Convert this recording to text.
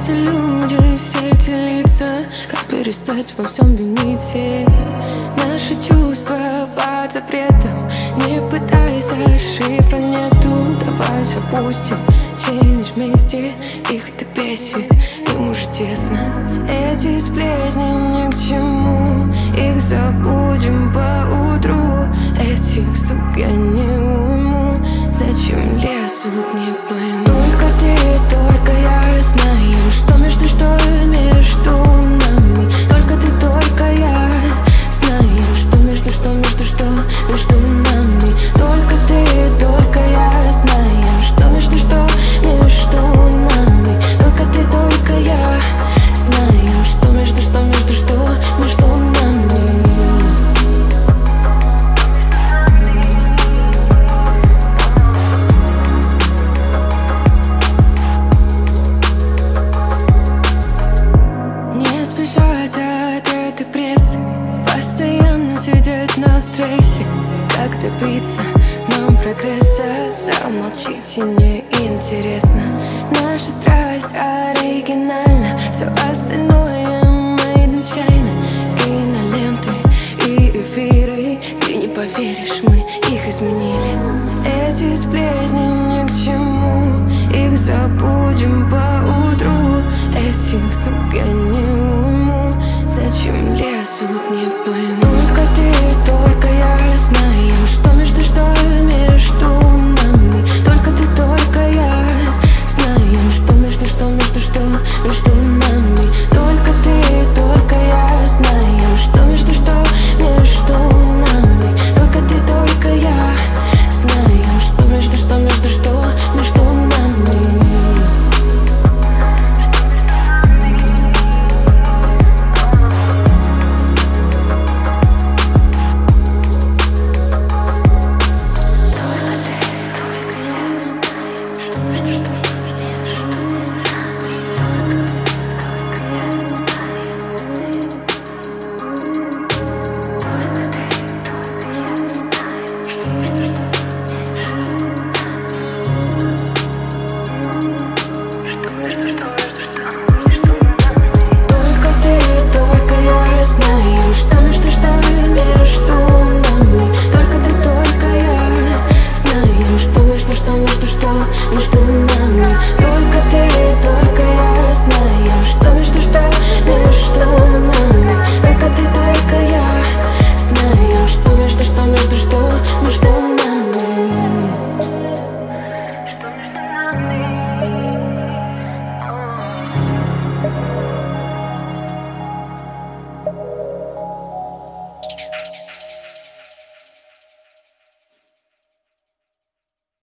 эти люди, все эти лица? Как перестать во всем винить всех? Наши чувства под запретом. Не пытайся, шифра нету. Давай запустим челлендж вместе. Их это бесит, им уже тесно. Эти сплетни ни к чему, их забудем поутру. Этих сук я не уйму, зачем лезут, не пойму. Только ты, только я знаем, что между нами. Только ты, только я знаем, что между нами. Только ты, только я знаем, что между нами. Только ты, только я знаем, что между нами. Не спешать от этой прессы, постоянно сидеть на стрессе. Как добиться нам прогресса? Замолчите, не интересно.